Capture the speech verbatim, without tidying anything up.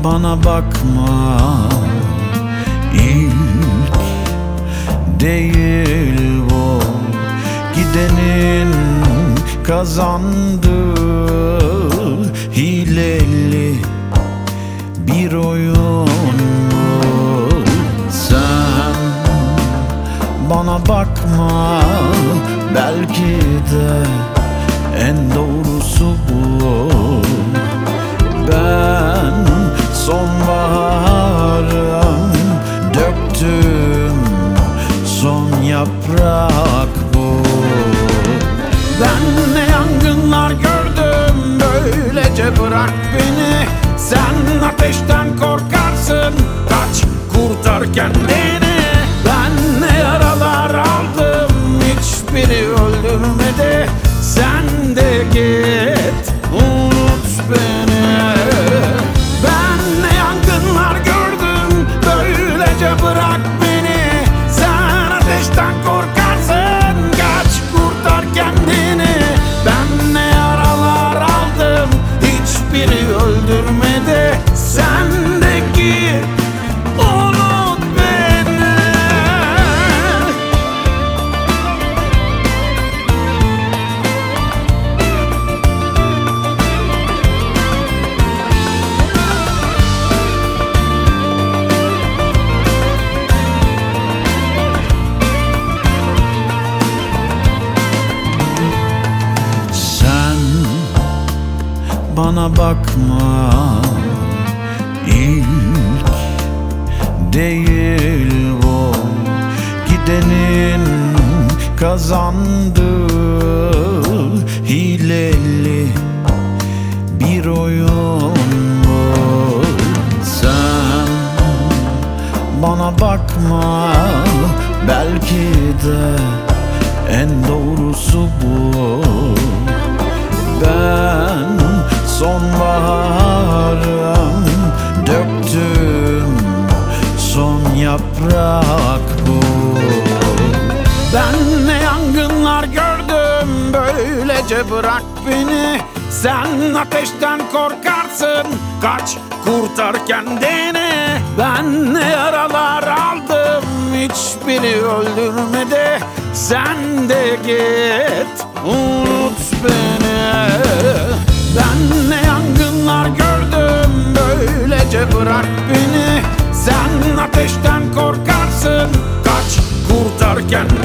bana bakma. İlk değil bu, gidenin kazandığı hileli bir oyun bu. Sen bana bakma, belki de en doğrusu bu. Ben sonbaharım, döktüm son yaprak bu. Ben ne yangınlar gördüm, böylece bırak beni. Sen ateşten korkarsın, kaç kurtar kendini. Ben ne yaralar aldım, hiçbiri öldürmedi. Sen de git, unut beni. Ben ne yangınlar gördüm, böylece bırak beni. Sen ateşten korkarsın, kaç kurtar kendini. Ben ne yaralar aldım, hiçbiri öldürmedi. Sen de git, unut beni. Sen bana bakma, ilk değil bu, gidenin kazandığı hileli bir oyun bu. Sen bana bakma, belki de en doğrusu bu. Ben sonbaharım, döktüm son yaprak bu. Ben ne yangınlar gördüm, böylece bırak beni. Sen ateşten korkarsın, kaç kurtar kendini. Ben ne yaralar aldım, hiçbiri öldürmedi. Sen de git, unut beni. Ben ne yangınlar gördüm, böylece bırak beni. Sen ateşten korkarsın, kaç kurtar kendini.